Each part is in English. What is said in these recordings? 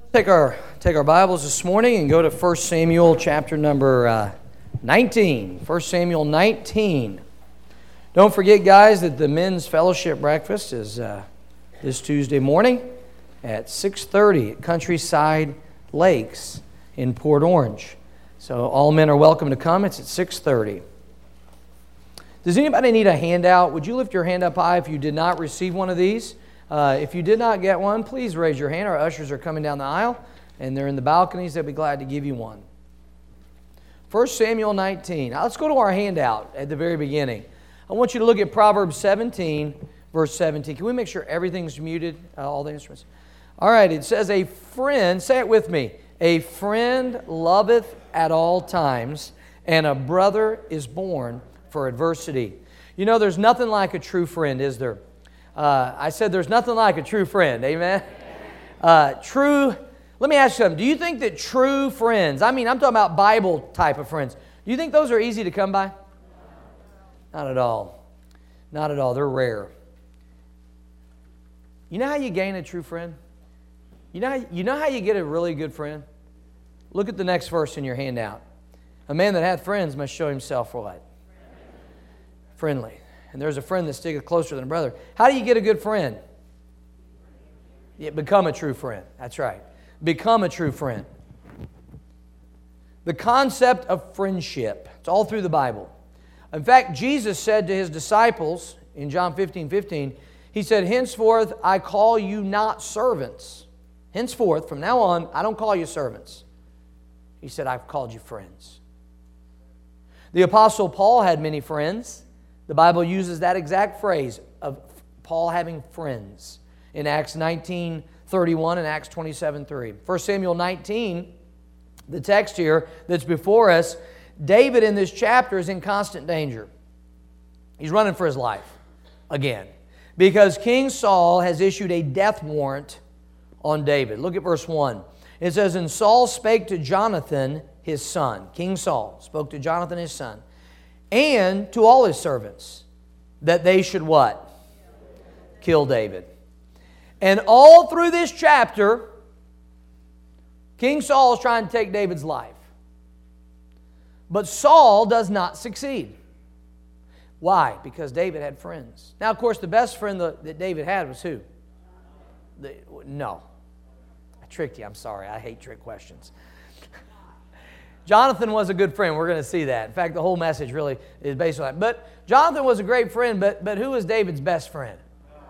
Take our Bibles this morning and go to 1 Samuel chapter number 19. 1 Samuel 19. Don't forget, guys, that the men's fellowship breakfast is this Tuesday morning at 6:30 at Countryside Lakes in Port Orange. So all men are welcome to come. It's at 6:30. Does anybody need a handout? Would you lift your hand up high if you did not receive one of these? If you did not get one, please raise your hand. Our ushers are coming down the aisle, and they're in the balconies. They'll be glad to give you one. 1 Samuel 19. Now, let's go to our handout at the very beginning. I want you to look at Proverbs 17, verse 17. Can we make sure everything's muted, all the instruments? All right, it says, a friend, say it with me, a friend loveth at all times, and a brother is born for adversity. You know, there's nothing like a true friend, is there? I said there's nothing like a true friend, amen? Let me ask you something. Do you think that true friends, I'm talking about Bible type of friends, do you think those are easy to come by? Not at all. Not at all. They're rare. You know how you gain a true friend? You know how you get a really good friend? Look at the next verse in your handout. A man that hath friends must show himself what? Friendly. And there's a friend that sticketh closer than a brother. How do you get a good friend? Yeah, become a true friend. That's right. Become a true friend. The concept of friendship. It's all through the Bible. In fact, Jesus said to His disciples in John 15:15, He said, henceforth I call you not servants. Henceforth, from now on, I don't call you servants. He said, I've called you friends. The Apostle Paul had many friends. The Bible uses that exact phrase of Paul having friends in Acts 19:31 and Acts 27:3. 1 Samuel 19, the text here that's before us, David in this chapter is in constant danger. He's running for his life again because King Saul has issued a death warrant on David. Look at verse 1. It says, and Saul spake to Jonathan his son. King Saul spoke to Jonathan his son, and to all his servants, that they should what? Kill David. And all through this chapter, King Saul is trying to take David's life. But Saul does not succeed. Why? Because David had friends. Now, of course, the best friend that David had was who? No. I tricked you. I'm sorry. I hate trick questions. Jonathan was a good friend. We're going to see that. In fact, the whole message really is based on that. But Jonathan was a great friend, but who was David's best friend?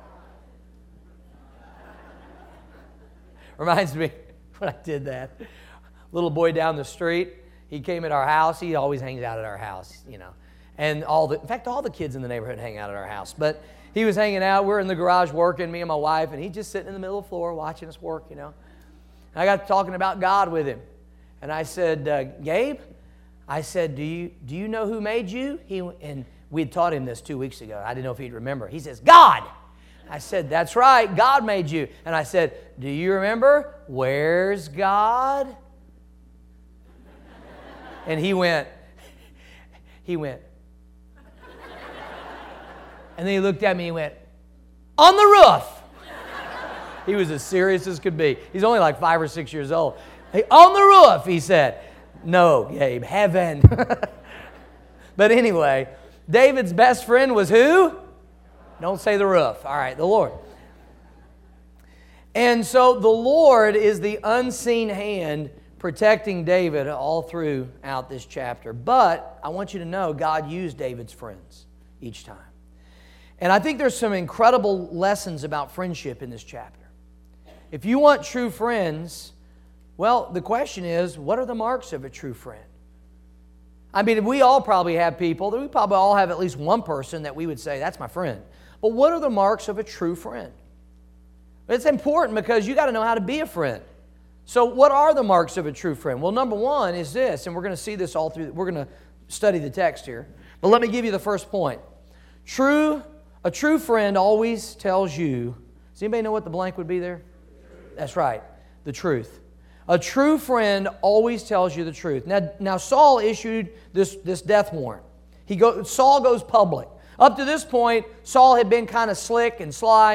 Reminds me when I did that. Little boy down the street, he came at our house. He always hangs out at our house, you know. And all the kids in the neighborhood hang out at our house. But he was hanging out. We're in the garage working, me and my wife, and he's just sitting in the middle of the floor watching us work, you know. And I got talking about God with him. And I said, Gabe, I said, do you know who made you? And we had taught him this 2 weeks ago. I didn't know if he'd remember. He says, God. I said, that's right, God made you. And I said, do you remember? Where's God? And he went. And then he looked at me and he went, on the roof. He was as serious as could be. He's only like 5 or 6 years old. Hey, on the roof, he said. No, Gabe, heaven. But anyway, David's best friend was who? Don't say the roof. All right, the Lord. And so the Lord is the unseen hand protecting David all throughout this chapter. But I want you to know God used David's friends each time. And I think there's some incredible lessons about friendship in this chapter. If you want true friends, well, the question is, what are the marks of a true friend? I mean, we all probably have people, we probably all have at least one person that we would say, that's my friend. But what are the marks of a true friend? It's important because you got to know how to be a friend. So what are the marks of a true friend? Well, number one is this, and we're going to see this all through, we're going to study the text here. But let me give you the first point. A true friend always tells you, does anybody know what the blank would be there? That's right, the truth. A true friend always tells you the truth. Now Saul issued this death warrant. Saul goes public. Up to this point, Saul had been kind of slick and sly,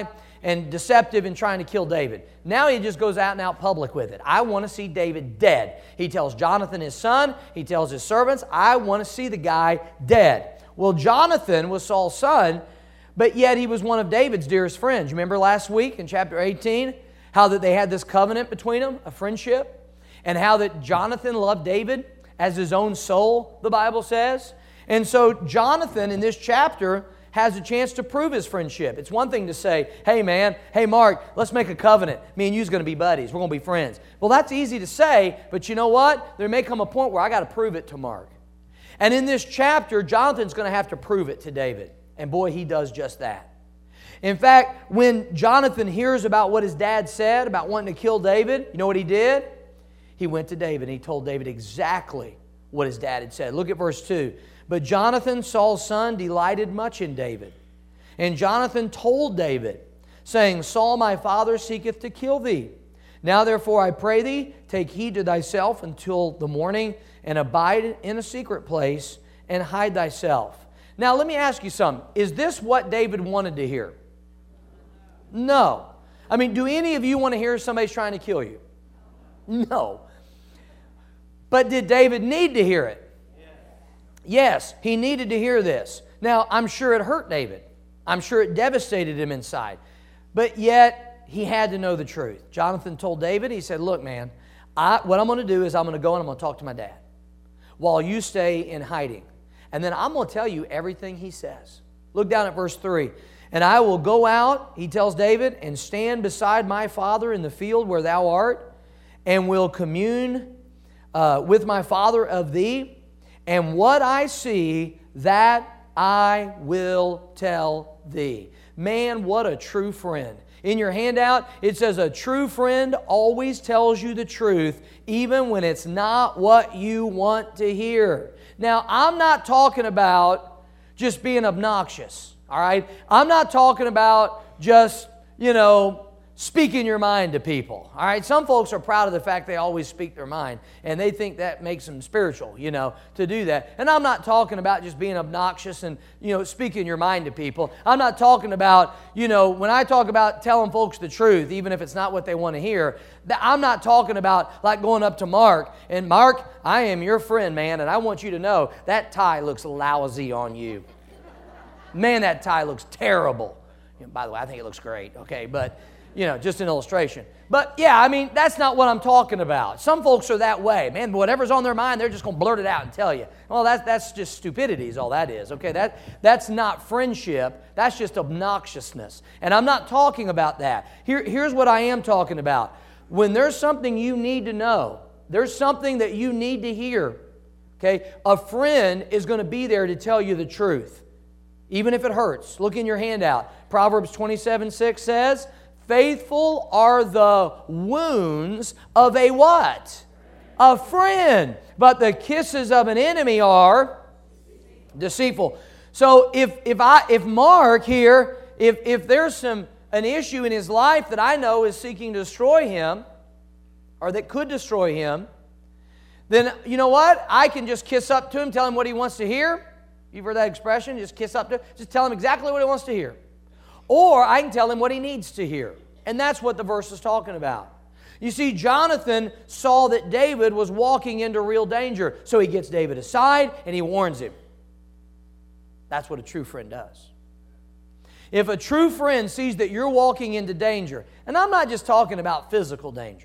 and deceptive in trying to kill David. Now he just goes out and out public with it. I want to see David dead. He tells Jonathan, his son, he tells his servants, I want to see the guy dead. Well, Jonathan was Saul's son, but yet he was one of David's dearest friends. You remember last week in chapter 18, how that they had this covenant between them, a friendship, and how that Jonathan loved David as his own soul, the Bible says. And so Jonathan in this chapter has a chance to prove his friendship. It's one thing to say, hey man, hey Mark, let's make a covenant. Me and you's going to be buddies. We're going to be friends. Well, that's easy to say, but you know what? There may come a point where I got to prove it to Mark. And in this chapter, Jonathan's going to have to prove it to David. And boy, he does just that. In fact, when Jonathan hears about what his dad said about wanting to kill David, you know what he did? He went to David and he told David exactly what his dad had said. Look at verse 2. But Jonathan, Saul's son, delighted much in David. And Jonathan told David, saying, Saul my father seeketh to kill thee. Now therefore I pray thee, take heed to thyself until the morning, and abide in a secret place, and hide thyself. Now let me ask you something. Is this what David wanted to hear? No. I mean, do any of you want to hear somebody's trying to kill you? No. But did David need to hear it? Yes, he needed to hear this. Now, I'm sure it hurt David. I'm sure it devastated him inside. But yet, he had to know the truth. Jonathan told David, he said, look, man, what I'm going to do is I'm going to go and I'm going to talk to my dad while you stay in hiding. And then I'm going to tell you everything he says. Look down at verse 3. And I will go out, he tells David, and stand beside my father in the field where thou art, and will commune with my father of thee. And what I see, that I will tell thee. Man, what a true friend. In your handout, it says a true friend always tells you the truth, even when it's not what you want to hear. Now, I'm not talking about just being obnoxious, all right? I'm not talking about just, speaking your mind to people, all right? Some folks are proud of the fact they always speak their mind, and they think that makes them spiritual, to do that. And I'm not talking about just being obnoxious and, speaking your mind to people. I'm not talking about, when I talk about telling folks the truth, even if it's not what they want to hear, I'm not talking about like going up to Mark, and Mark, I am your friend, man, and I want you to know that tie looks lousy on you. Man, that tie looks terrible. By the way, I think it looks great, okay, but... just an illustration. But yeah, I mean, that's not what I'm talking about. Some folks are that way. Man, whatever's on their mind, they're just going to blurt it out and tell you. Well, that's just stupidity is all that is. Okay, that's not friendship. That's just obnoxiousness. And I'm not talking about that. Here's what I am talking about. When there's something you need to know, there's something that you need to hear, okay, a friend is going to be there to tell you the truth, even if it hurts. Look in your handout. Proverbs 27:6 says, faithful are the wounds of a what? A friend. But the kisses of an enemy are deceitful. So if Mark here, if there's an issue in his life that I know is seeking to destroy him, or that could destroy him, then you know what? I can just kiss up to him, tell him what he wants to hear. You've heard that expression? Just kiss up to him. Just tell him exactly what he wants to hear. Or I can tell him what he needs to hear. And that's what the verse is talking about. You see, Jonathan saw that David was walking into real danger. So he gets David aside and he warns him. That's what a true friend does. If a true friend sees that you're walking into danger, and I'm not just talking about physical danger.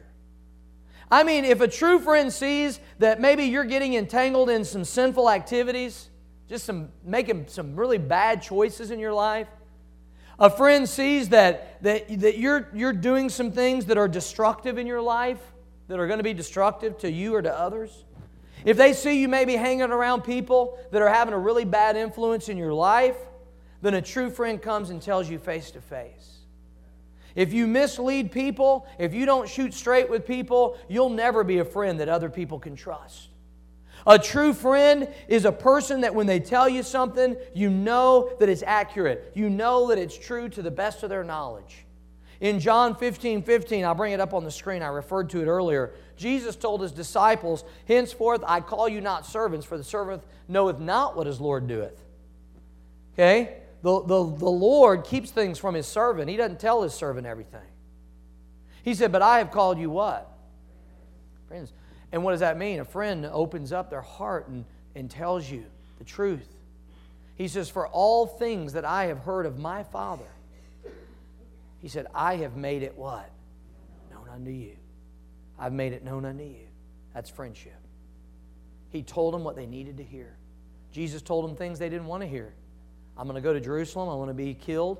I mean, if a true friend sees that maybe you're getting entangled in some sinful activities, making some really bad choices in your life, a friend sees that you're doing some things that are destructive in your life, that are going to be destructive to you or to others. If they see you maybe hanging around people that are having a really bad influence in your life, then a true friend comes and tells you face to face. If you mislead people, if you don't shoot straight with people, you'll never be a friend that other people can trust. A true friend is a person that when they tell you something, you know that it's accurate. You know that it's true to the best of their knowledge. In John 15:15, I'll bring it up on the screen. I referred to it earlier. Jesus told His disciples, henceforth I call you not servants, for the servant knoweth not what his Lord doeth. Okay? the Lord keeps things from His servant. He doesn't tell His servant everything. He said, but I have called you what? Friends. And what does that mean? A friend opens up their heart and tells you the truth. He says, for all things that I have heard of my Father, He said, I have made it what? Known unto you. I've made it known unto you. That's friendship. He told them what they needed to hear. Jesus told them things they didn't want to hear. I'm going to go to Jerusalem. I want to be killed.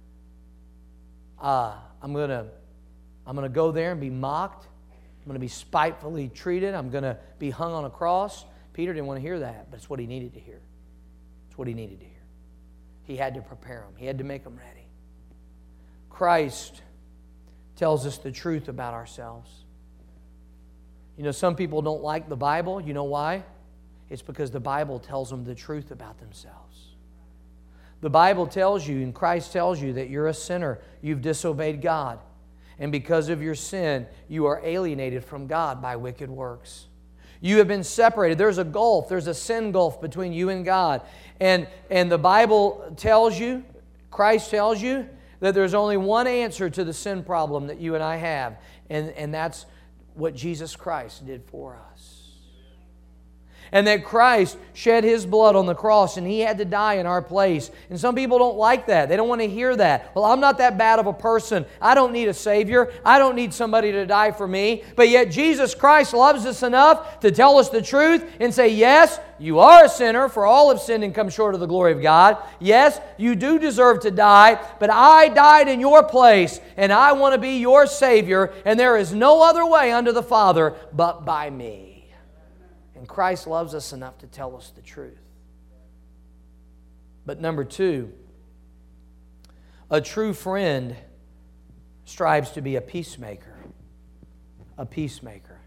I'm going to go there and be mocked. I'm going to be spitefully treated. I'm going to be hung on a cross. Peter didn't want to hear that, but it's what he needed to hear. It's what he needed to hear. He had to prepare them. He had to make them ready. Christ tells us the truth about ourselves. You know, some people don't like the Bible. You know why? It's because the Bible tells them the truth about themselves. The Bible tells you, and Christ tells you, that you're a sinner. You've disobeyed God. And because of your sin, you are alienated from God by wicked works. You have been separated. There's a gulf. There's a sin gulf between you and God. And the Bible tells you, Christ tells you, that there's only one answer to the sin problem that you and I have. And that's what Jesus Christ did for us. And that Christ shed His blood on the cross and He had to die in our place. And some people don't like that. They don't want to hear that. Well, I'm not that bad of a person. I don't need a Savior. I don't need somebody to die for me. But yet Jesus Christ loves us enough to tell us the truth and say, yes, you are a sinner, for all have sinned and come short of the glory of God. Yes, you do deserve to die, but I died in your place, and I want to be your Savior, and there is no other way unto the Father but by me. And Christ loves us enough to tell us the truth. But number two, a true friend strives to be a peacemaker. A peacemaker.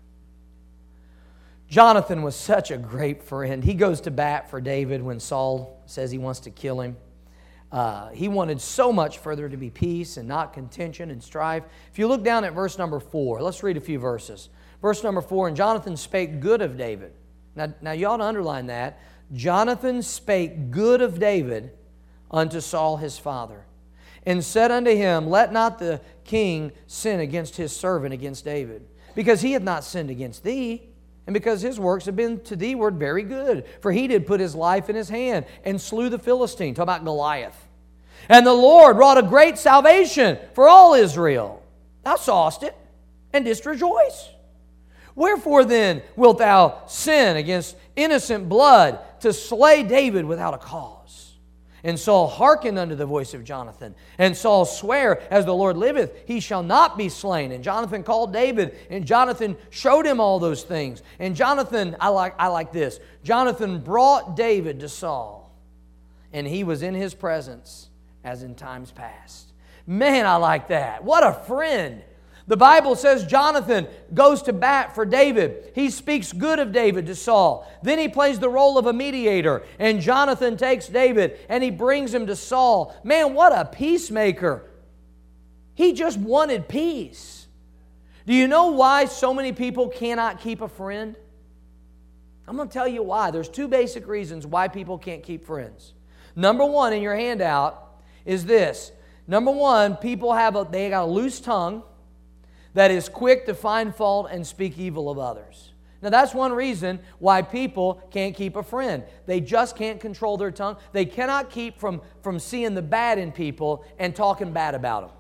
Jonathan was such a great friend. He goes to bat for David when Saul says he wants to kill him. He wanted so much for there to be peace and not contention and strife. If you look down at verse number 4, let's read a few verses. Verse number 4, and Jonathan spake good of David. Now you ought to underline that. Jonathan spake good of David unto Saul his father, and said unto him, let not the king sin against his servant, against David, because he hath not sinned against thee, and because his works have been to thee were very good. For he did put his life in his hand, and slew the Philistine. Talk about Goliath. And the Lord wrought a great salvation for all Israel. Thou sawest it, and didst rejoice. Wherefore then wilt thou sin against innocent blood to slay David without a cause? And Saul hearkened unto the voice of Jonathan. And Saul sware, as the Lord liveth, he shall not be slain. And Jonathan called David, and Jonathan showed him all those things. And Jonathan, I like this. Jonathan brought David to Saul, and he was in his presence as in times past. Man, I like that. What a friend. The Bible says Jonathan goes to bat for David. He speaks good of David to Saul. Then he plays the role of a mediator. And Jonathan takes David and he brings him to Saul. Man, what a peacemaker. He just wanted peace. Do you know why so many people cannot keep a friend? I'm going to tell you why. There's two basic reasons why people can't keep friends. Number one in your handout is this. Number one, people they got a loose tongue that is quick to find fault and speak evil of others. Now that's one reason why people can't keep a friend. They just can't control their tongue. They cannot keep from seeing the bad in people and talking bad about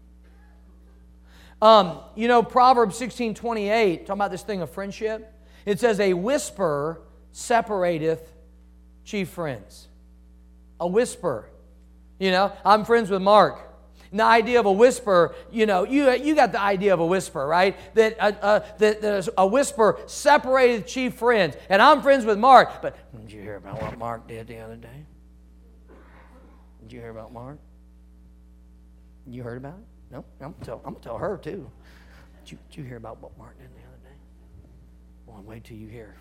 them. Proverbs 16:28, talking about this thing of friendship. It says, a whisper separateth chief friends. A whisper. I'm friends with Mark. And the idea of a whisper, you got the idea of a whisper, right? That a whisper separated chief friends. And I'm friends with Mark, but did you hear about what Mark did the other day? Did you hear about Mark? You heard about it? No? I'm going to tell her too. Did you hear about what Mark did the other day? Well, wait till you hear.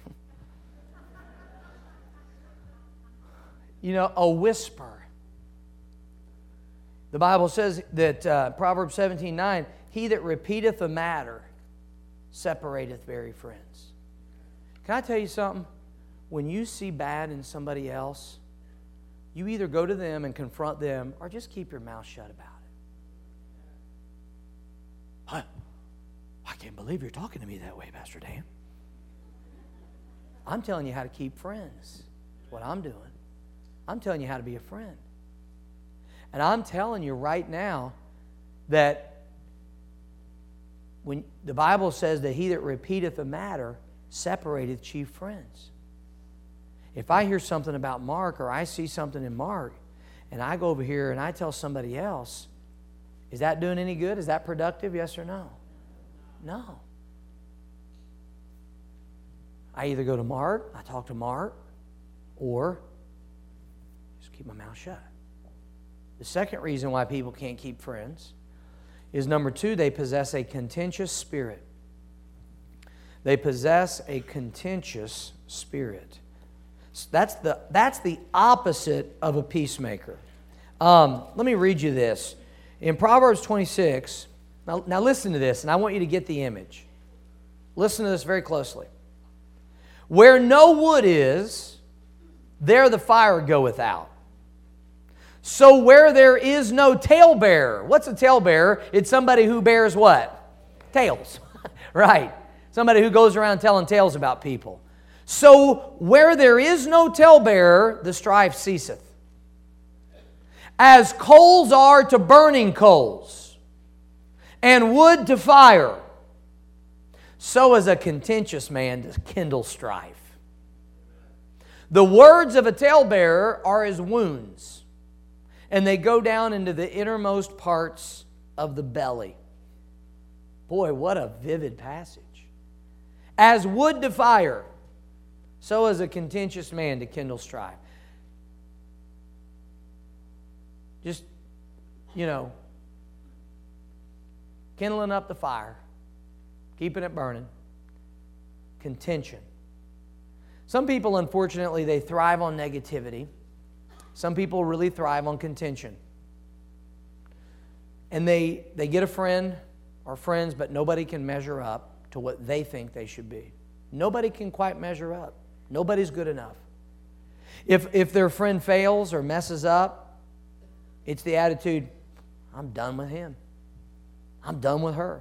A whisper. The Bible says that Proverbs 17:9, he that repeateth a matter separateth very friends. Can I tell you something? When you see bad in somebody else, you either go to them and confront them or just keep your mouth shut about it. I can't believe you're talking to me that way, Pastor Dan. I'm telling you how to keep friends. That's what I'm doing. I'm telling you how to be a friend. And I'm telling you right now that when the Bible says that he that repeateth a matter separateth chief friends. If I hear something about Mark or I see something in Mark and I go over here and I tell somebody else, is that doing any good? Is that productive? Yes or no? No. I either go to Mark, I talk to Mark, or just keep my mouth shut. The second reason why people can't keep friends is, number two, they possess a contentious spirit. They possess a contentious spirit. So that's the opposite of a peacemaker. Let me read you this. In Proverbs 26, now listen to this, and I want you to get the image. Listen to this very closely. Where no wood is, there the fire goeth out. So where there is no talebearer. What's a talebearer? It's somebody who bears what? Tales. Right. Somebody who goes around telling tales about people. So where there is no talebearer, the strife ceaseth. As coals are to burning coals, and wood to fire, so is a contentious man to kindle strife. The words of a talebearer are as wounds, and they go down into the innermost parts of the belly. Boy, what a vivid passage. As wood to fire, so is a contentious man to kindle strife. Just, kindling up the fire, keeping it burning. Contention. Some people, unfortunately, they thrive on negativity. Some people really thrive on contention. And they get a friend or friends, but nobody can measure up to what they think they should be. Nobody can quite measure up. Nobody's good enough. If their friend fails or messes up, it's the attitude, I'm done with him. I'm done with her.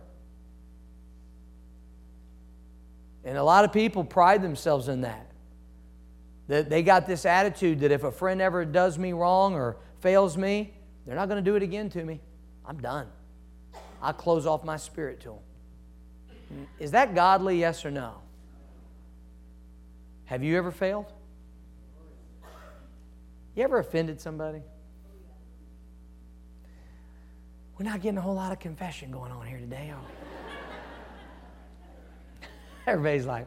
And a lot of people pride themselves in that. That they got this attitude that if a friend ever does me wrong or fails me, they're not going to do it again to me. I'm done. I'll close off my spirit to them. Is that godly, yes or no? Have you ever failed? You ever offended somebody? We're not getting a whole lot of confession going on here today, are we? Everybody's like,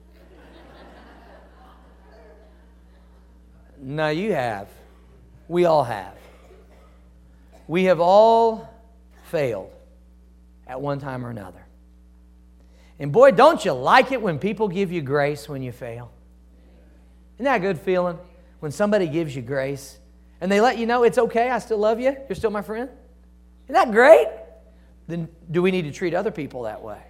no, you have. We all have. We have all failed at one time or another. And boy, don't you like it when people give you grace when you fail? Isn't that a good feeling? When somebody gives you grace and they let you know it's okay, I still love you, you're still my friend? Isn't that great? Then do we need to treat other people that way?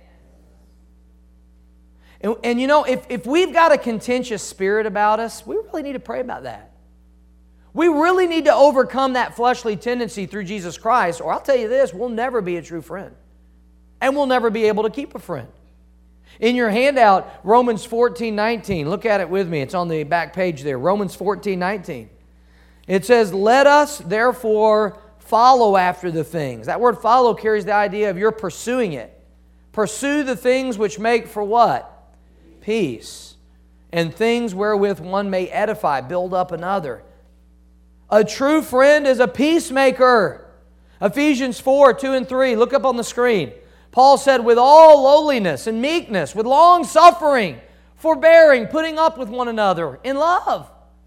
And if we've got a contentious spirit about us, we really need to pray about that. We really need to overcome that fleshly tendency through Jesus Christ, or I'll tell you this, we'll never be a true friend. And we'll never be able to keep a friend. In your handout, Romans 14:19, look at it with me. It's on the back page there. Romans 14:19. It says, let us therefore follow after the things. That word follow carries the idea of you're pursuing it. Pursue the things which make for what? Peace. And things wherewith one may edify, build up another. A true friend is a peacemaker. Ephesians 4:2-3. Look up on the screen. Paul said, with all lowliness and meekness, with long suffering, forbearing, putting up with one another in love,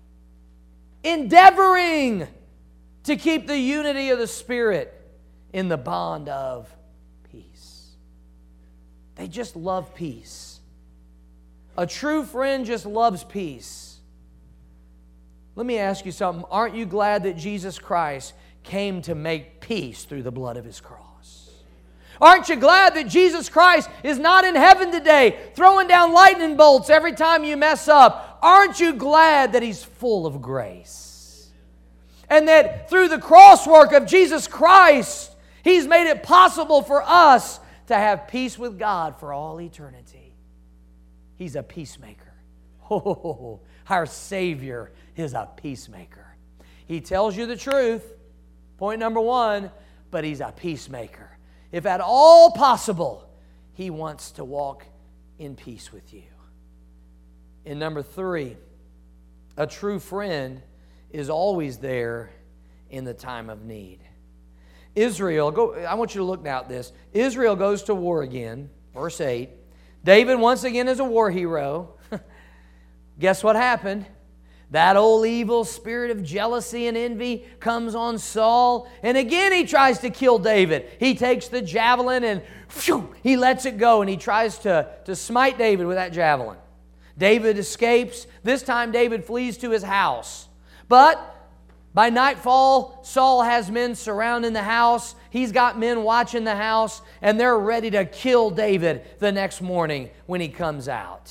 endeavoring to keep the unity of the Spirit in the bond of peace. They just love peace. A true friend just loves peace. Let me ask you something. Aren't you glad that Jesus Christ came to make peace through the blood of His cross? Aren't you glad that Jesus Christ is not in heaven today throwing down lightning bolts every time you mess up? Aren't you glad that He's full of grace? And that through the crosswork of Jesus Christ, He's made it possible for us to have peace with God for all eternity. He's a peacemaker. Oh, our Savior is a peacemaker. He tells you the truth, point number one, but He's a peacemaker. If at all possible, He wants to walk in peace with you. And number three, a true friend is always there in the time of need. Israel, I want you to look now at this. Israel goes to war again, verse 8. David once again is a war hero. Guess what happened? That old evil spirit of jealousy and envy comes on Saul, and again he tries to kill David. He takes the javelin and he lets it go, and he tries to smite David with that javelin. David escapes. This time David flees to his house. But by nightfall, Saul has men surrounding the house. He's got men watching the house, and they're ready to kill David the next morning when he comes out.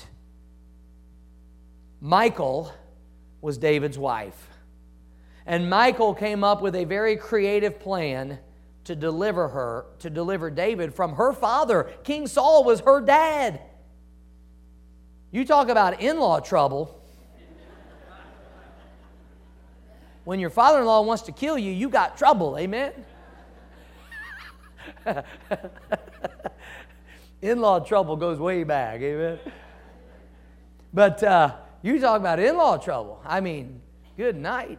Michal was David's wife. And Michal came up with a very creative plan to deliver David from her father. King Saul was her dad. You talk about in-law trouble. When your father-in-law wants to kill you, you got trouble, amen? In-law trouble goes way back, amen? But you talk about in-law trouble. I mean, good night.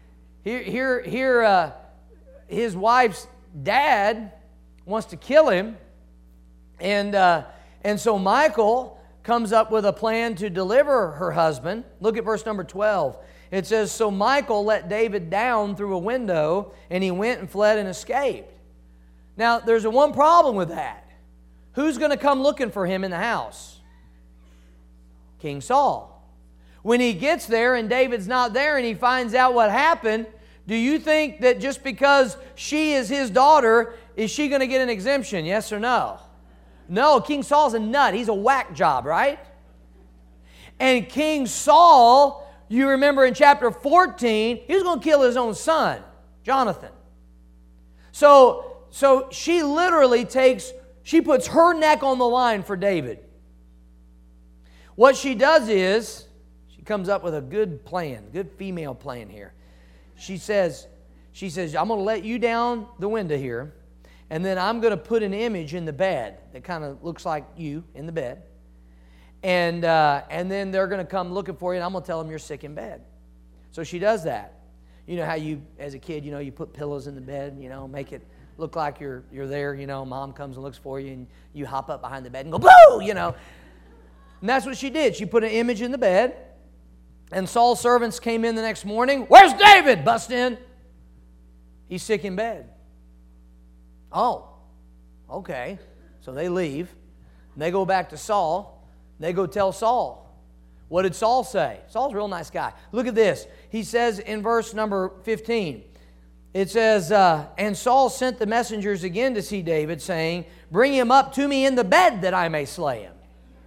Here, his wife's dad wants to kill him, and so Michal comes up with a plan to deliver her husband. Look at verse number 12. It says, so Michal let David down through a window, and he went and fled and escaped. Now, there's one problem with that. Who's going to come looking for him in the house? King Saul. When he gets there and David's not there and he finds out what happened, do you think that just because she is his daughter, is she going to get an exemption? Yes or no? No, King Saul's a nut. He's a whack job, right? And King Saul, you remember in chapter 14, he was going to kill his own son, Jonathan. So she literally she puts her neck on the line for David. What she does is, she comes up with a good plan, good female plan here. She says, I'm going to let you down the window here, and then I'm going to put an image in the bed that kind of looks like you in the bed. And then they're going to come looking for you, and I'm going to tell them you're sick in bed. So she does that. You know how you, as a kid, you put pillows in the bed, make it look like you're there, mom comes and looks for you, and you hop up behind the bed and go, boo, And that's what she did. She put an image in the bed, and Saul's servants came in the next morning. Where's David? Bust in. He's sick in bed. Oh, okay. So they leave, and they go back to Saul. They go tell Saul. What did Saul say? Saul's a real nice guy. Look at this. He says in verse number 15, it says, and Saul sent the messengers again to see David, saying, bring him up to me in the bed that I may slay him.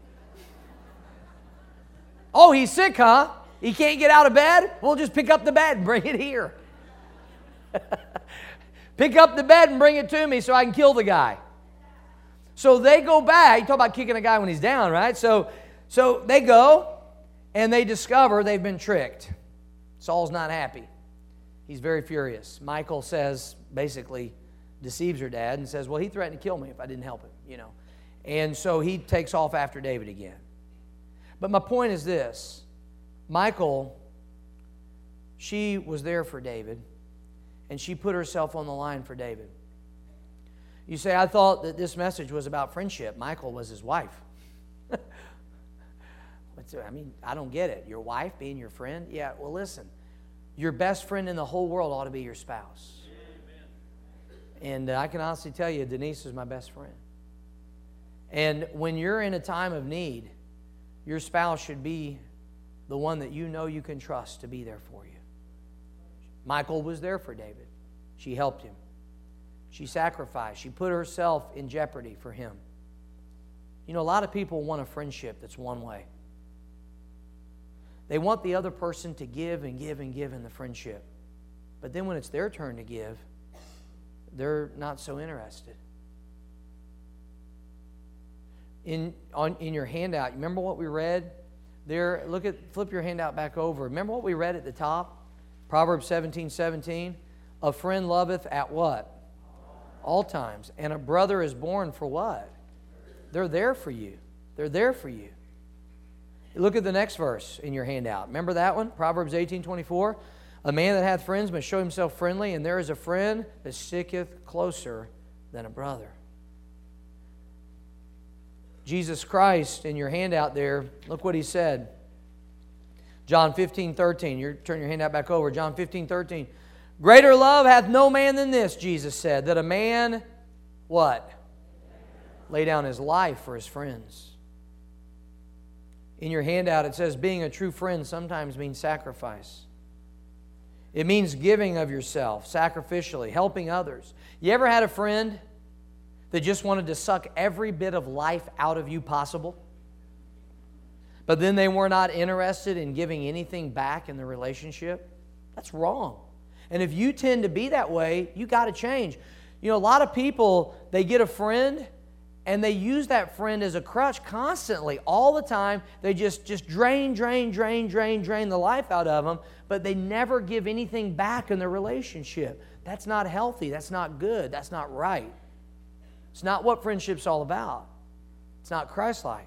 Oh, he's sick, huh? He can't get out of bed? We'll just pick up the bed and bring it here. Pick up the bed and bring it to me so I can kill the guy. So they go back. You talk about kicking a guy when he's down, right? So they go, and they discover they've been tricked. Saul's not happy. He's very furious. Michal basically deceives her dad and says, well, he threatened to kill me if I didn't help him, And so he takes off after David again. But my point is this. Michal, she was there for David, and she put herself on the line for David. You say, I thought that this message was about friendship. Michal was his wife. I don't get it. Your wife being your friend? Yeah, well, listen. Your best friend in the whole world ought to be your spouse. Amen. And I can honestly tell you, Denise is my best friend. And when you're in a time of need, your spouse should be the one that you can trust to be there for you. Michal was there for David. She helped him. She sacrificed. She put herself in jeopardy for him. A lot of people want a friendship that's one way. They want the other person to give and give and give in the friendship. But then when it's their turn to give, they're not so interested. In your handout, remember what we read there? Flip your handout back over. Remember what we read at the top? Proverbs 17:17. A friend loveth at what? All times. And a brother is born for what? They're there for you. They're there for you. Look at the next verse in your handout. Remember that one? Proverbs 18:24. A man that hath friends must show himself friendly, and there is a friend that sticketh closer than a brother. Jesus Christ, in your handout there, look what He said. John 15:13. Turn your handout back over. John 15:13. Greater love hath no man than this, Jesus said, that a man, what? Lay down his life for his friends. In your handout it says being a true friend sometimes means sacrifice. It means giving of yourself sacrificially, helping others. You ever had a friend that just wanted to suck every bit of life out of you possible? But then they were not interested in giving anything back in the relationship? That's wrong. And if you tend to be that way, you got to change. You know, a lot of people, they get a friend and they use that friend as a crutch constantly, all the time. They just drain the life out of them, but they never give anything back in the relationship. That's not healthy. That's not good. That's not right. It's not what friendship's all about. It's not Christ-like.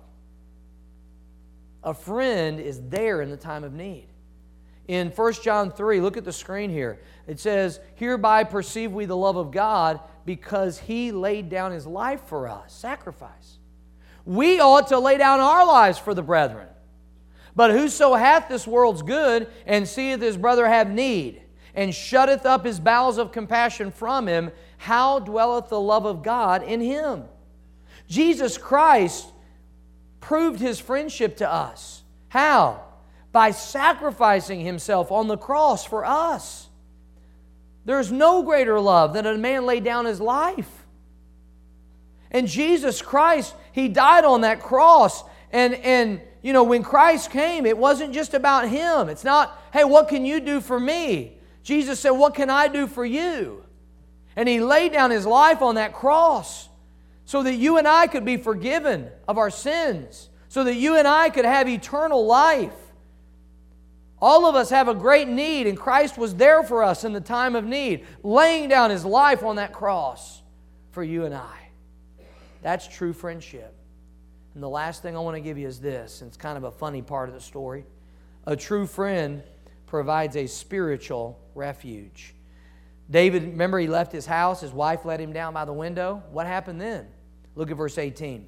A friend is there in the time of need. In 1 John 3, look at the screen here. It says, hereby perceive we the love of God because He laid down His life for us. Sacrifice. We ought to lay down our lives for the brethren. But whoso hath this world's good and seeth his brother have need and shutteth up his bowels of compassion from him, how dwelleth the love of God in him? Jesus Christ proved His friendship to us. How? By sacrificing Himself on the cross for us. There's no greater love than a man lay down his life. And Jesus Christ, He died on that cross. And you know, when Christ came, it wasn't just about Him. It's not, hey, what can you do for me? Jesus said, what can I do for you? And He laid down His life on that cross so that you and I could be forgiven of our sins, so that you and I could have eternal life. All of us have a great need, and Christ was there for us in the time of need, laying down His life on that cross for you and I. That's true friendship. And the last thing I want to give you is this, and it's kind of a funny part of the story. A true friend provides a spiritual refuge. David, remember, he left his house. His wife let him down by the window. What happened then? Look at verse 18.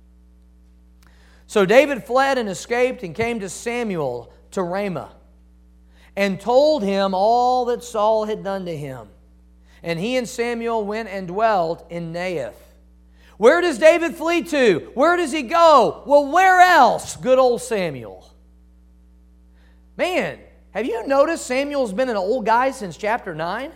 So David fled and escaped and came to Samuel to Ramah and told him all that Saul had done to him. And he and Samuel went and dwelt in Naioth. Where does David flee to? Where does he go? Well, where else? Good old Samuel. Man, have you noticed Samuel's been an old guy since chapter 9?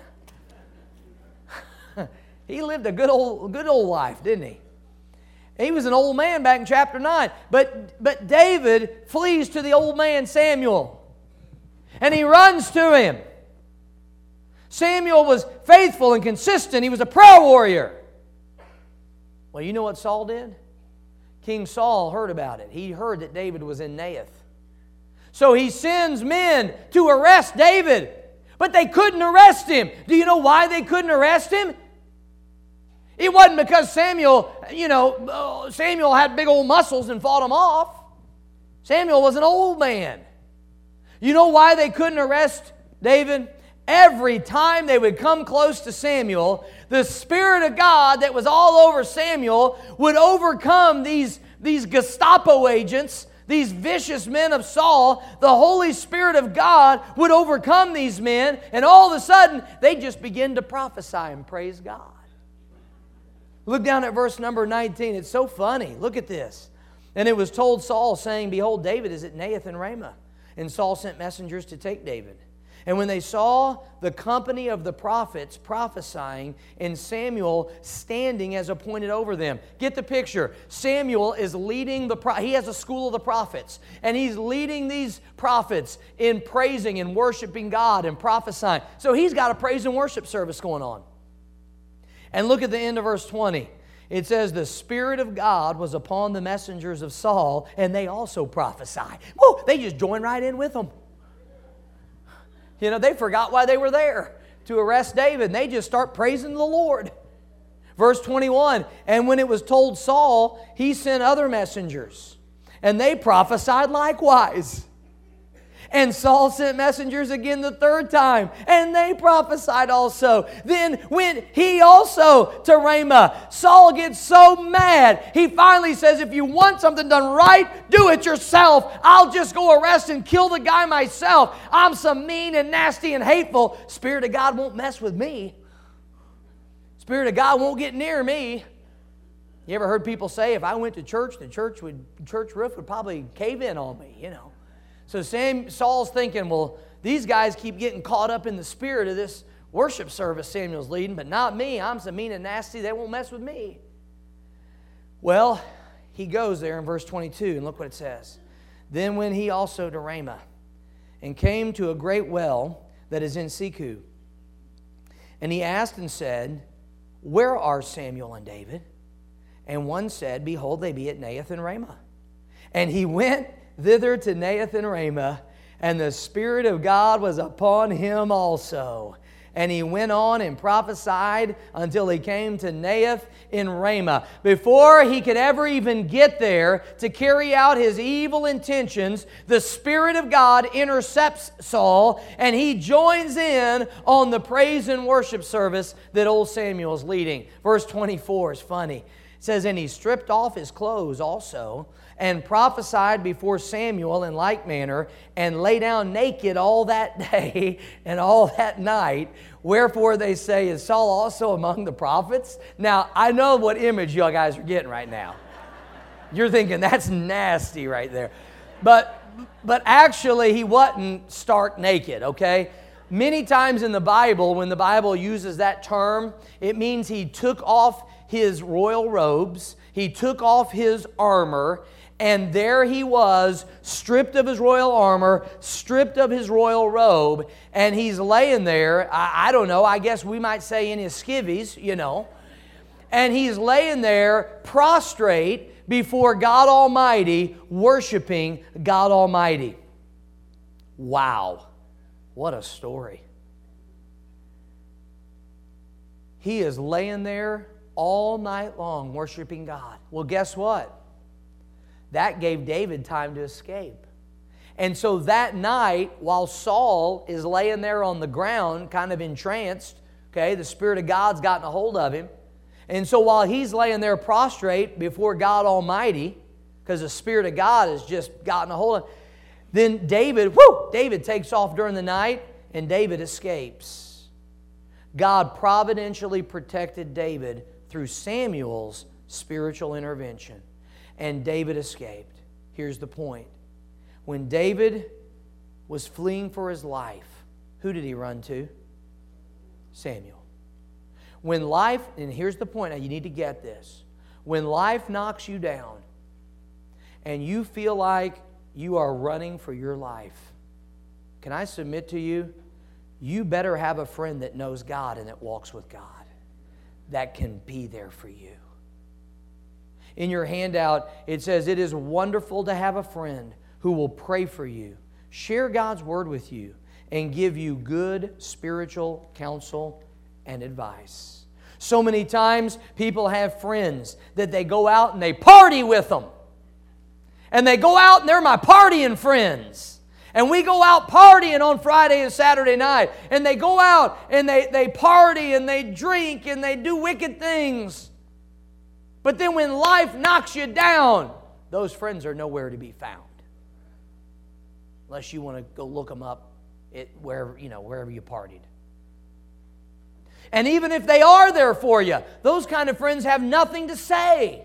He lived a good old life, didn't he? He was an old man back in chapter 9. But David flees to the old man Samuel. And he runs to him. Samuel was faithful and consistent. He was a prayer warrior. Well, you know what Saul did? King Saul heard about it. He heard that David was in Naioth. So he sends men to arrest David. But they couldn't arrest him. Do you know why they couldn't arrest him? It wasn't because Samuel had big old muscles and fought him off. Samuel was an old man. You know why they couldn't arrest David? Every time they would come close to Samuel, the Spirit of God that was all over Samuel would overcome these Gestapo agents, these vicious men of Saul. The Holy Spirit of God would overcome these men, and all of a sudden, they just begin to prophesy and praise God. Look down at verse number 19. It's so funny. Look at this. And it was told Saul, saying, behold, David is at Naioth in Ramah. And Saul sent messengers to take David. And when they saw the company of the prophets prophesying and Samuel standing as appointed over them. Get the picture. Samuel is leading he has a school of the prophets. And he's leading these prophets in praising and worshiping God and prophesying. So he's got a praise and worship service going on. And look at the end of verse 20. It says, the Spirit of God was upon the messengers of Saul, and they also prophesied. Whoa, they just joined right in with them. You know, they forgot why they were there, to arrest David, and they just start praising the Lord. Verse 21, and when it was told Saul, he sent other messengers, and they prophesied likewise. And Saul sent messengers again the third time, and they prophesied also. Then went he also to Ramah. Saul gets so mad, he finally says, if you want something done right, do it yourself. I'll just go arrest and kill the guy myself. I'm so mean and nasty and hateful. Spirit of God won't mess with me. Spirit of God won't get near me. You ever heard people say, if I went to church, the church roof would probably cave in on me, you know. So Saul's thinking, well, these guys keep getting caught up in the spirit of this worship service Samuel's leading, but not me. I'm so mean and nasty, they won't mess with me. Well, he goes there in verse 22, and look what it says. Then went he also to Ramah, and came to a great well that is in Seku. And he asked and said, where are Samuel and David? And one said, behold, they be at Naioth and Ramah. And he went thither to Naioth and Ramah, and the Spirit of God was upon him also. And he went on and prophesied until he came to Naioth in Ramah. Before he could ever even get there to carry out his evil intentions, the Spirit of God intercepts Saul, and he joins in on the praise and worship service that old Samuel is leading. Verse 24 is funny. It says, and he stripped off his clothes also, and prophesied before Samuel in like manner, and lay down naked all that day and all that night. Wherefore they say, is Saul also among the prophets? Now, I know what image you guys are getting right now. You're thinking, that's nasty right there. But actually, he wasn't stark naked, okay? Many times in the Bible, when the Bible uses that term, it means he took off his royal robes, he took off his armor, and there he was, stripped of his royal armor, stripped of his royal robe, and he's laying there, I don't know, I guess we might say in his skivvies, you know. And he's laying there prostrate before God Almighty, worshiping God Almighty. Wow, what a story. He is laying there all night long worshiping God. Well, guess what? That gave David time to escape. And so that night, while Saul is laying there on the ground, kind of entranced, okay, the Spirit of God's gotten a hold of him. And so while he's laying there prostrate before God Almighty, because the Spirit of God has just gotten a hold of him, then David takes off during the night, and David escapes. God providentially protected David through Samuel's spiritual intervention. And David escaped. Here's the point. When David was fleeing for his life, who did he run to? Samuel. When life, and here's the point, now you need to get this. When life knocks you down and you feel like you are running for your life, can I submit to you, you better have a friend that knows God and that walks with God, that can be there for you. In your handout, it says, it is wonderful to have a friend who will pray for you, share God's Word with you, and give you good spiritual counsel and advice. So many times, people have friends that they go out and they party with them. And they go out and they're my partying friends. And we go out partying on Friday and Saturday night. And they go out and they party and they drink and they do wicked things. But then when life knocks you down, those friends are nowhere to be found. Unless you want to go look them up wherever you partied. And even if they are there for you, those kind of friends have nothing to say.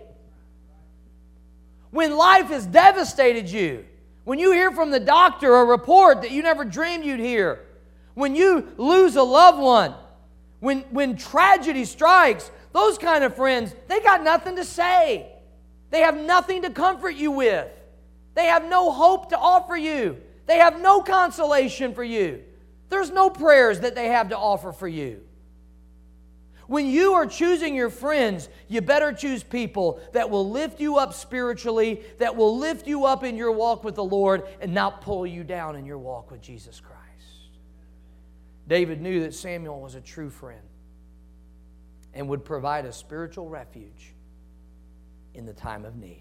When life has devastated you, when you hear from the doctor a report that you never dreamed you'd hear, When you lose a loved one, when tragedy strikes, those kind of friends, they got nothing to say. They have nothing to comfort you with. They have no hope to offer you. They have no consolation for you. There's no prayers that they have to offer for you. When you are choosing your friends, you better choose people that will lift you up spiritually, that will lift you up in your walk with the Lord, and not pull you down in your walk with Jesus Christ. David knew that Samuel was a true friend and would provide a spiritual refuge in the time of need.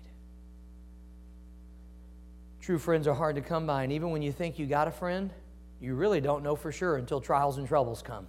True friends are hard to come by, and even when you think you got a friend, you really don't know for sure until trials and troubles come.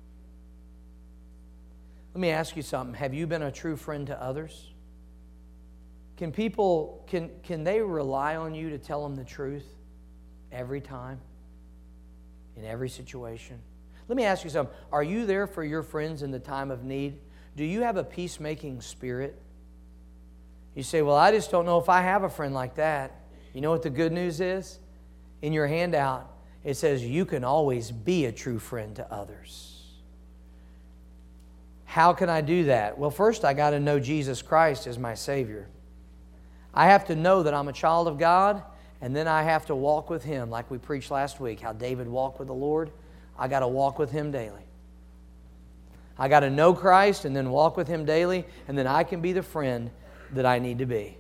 Let me ask you something. Have you been a true friend to others? Can people, can they rely on you to tell them the truth every time? In every situation? Let me ask you something. Are you there for your friends in the time of need? Do you have a peacemaking spirit? You say, well, I just don't know if I have a friend like that. You know what the good news is? In your handout, it says you can always be a true friend to others. How can I do that? Well, first I got to know Jesus Christ as my Savior. I have to know that I'm a child of God, and then I have to walk with Him, like we preached last week, how David walked with the Lord. I got to walk with Him daily. I got to know Christ and then walk with Him daily, and then I can be the friend that I need to be.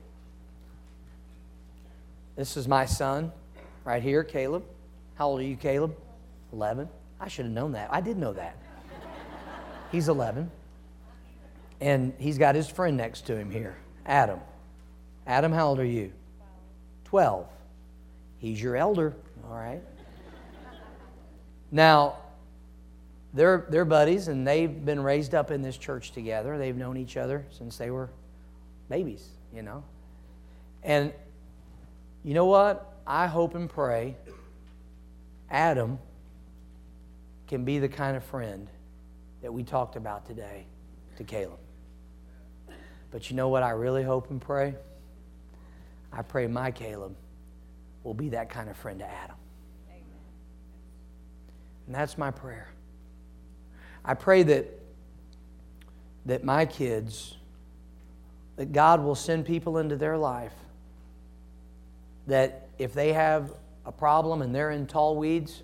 This is my son right here, Caleb. How old are you, Caleb? 11. I should have known that. I did know that. He's 11. And he's got his friend next to him here, Adam. Adam, how old are you? 12. He's your elder, all right? Now, they're buddies, and they've been raised up in this church together. They've known each other since they were babies, you know. And you know what? I hope and pray Adam can be the kind of friend that we talked about today to Caleb. But you know what I really hope and pray? I pray my Caleb will be that kind of friend to Adam. Amen. And that's my prayer. I pray that my kids, that God will send people into their life that if they have a problem and they're in tall weeds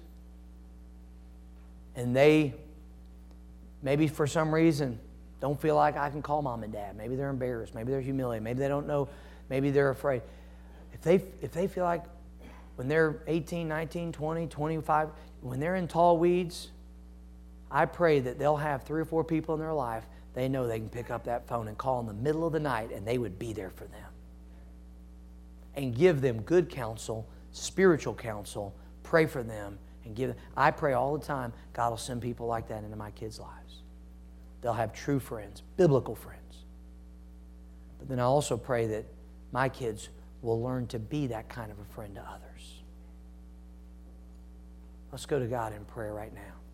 and they maybe for some reason don't feel like I can call mom and dad. Maybe they're embarrassed. Maybe they're humiliated. Maybe they don't know. Maybe they're afraid. If they feel like when they're 18, 19, 20, 25, when they're in tall weeds, I pray that they'll have 3 or 4 people in their life they know they can pick up that phone and call in the middle of the night, and they would be there for them. And give them good counsel, spiritual counsel, pray for them, and give them. I pray all the time God will send people like that into my kids' lives. They'll have true friends, biblical friends. But then I also pray that my kids will learn to be that kind of a friend to others. Let's go to God in prayer right now.